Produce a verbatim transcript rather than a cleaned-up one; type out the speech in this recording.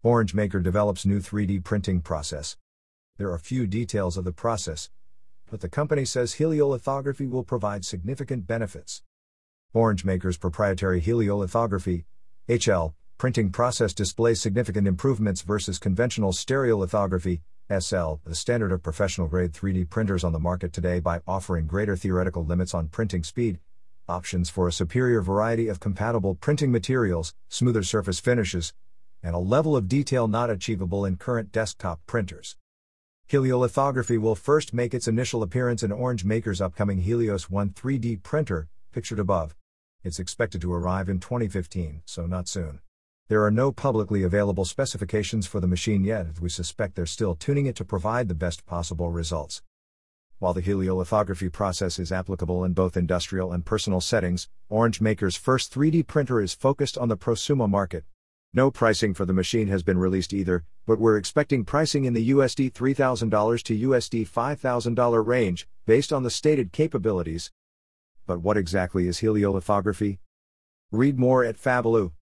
Orange Maker develops new three D printing process. There are few details of the process, but the company says heliolithography will provide significant benefits. Orange Maker's proprietary heliolithography, H L, printing process displays significant improvements versus conventional stereolithography, S L, the standard of professional-grade three D printers on the market today, by offering greater theoretical limits on printing speed, options for a superior variety of compatible printing materials, smoother surface finishes, and a level of detail not achievable in current desktop printers. Heliolithography will first make its initial appearance in Orange Maker's upcoming Helios one three D printer, pictured above. It's expected to arrive in twenty fifteen, so not soon. There are no publicly available specifications for the machine yet, as we suspect they're still tuning it to provide the best possible results. While the heliolithography process is applicable in both industrial and personal settings, Orange Maker's first three D printer is focused on the prosumer market. No pricing for the machine has been released either, but we're expecting pricing in the U S D three thousand dollars to U S D five thousand dollars range, based on the stated capabilities. But what exactly is heliolithography? Read more at Fabaloo.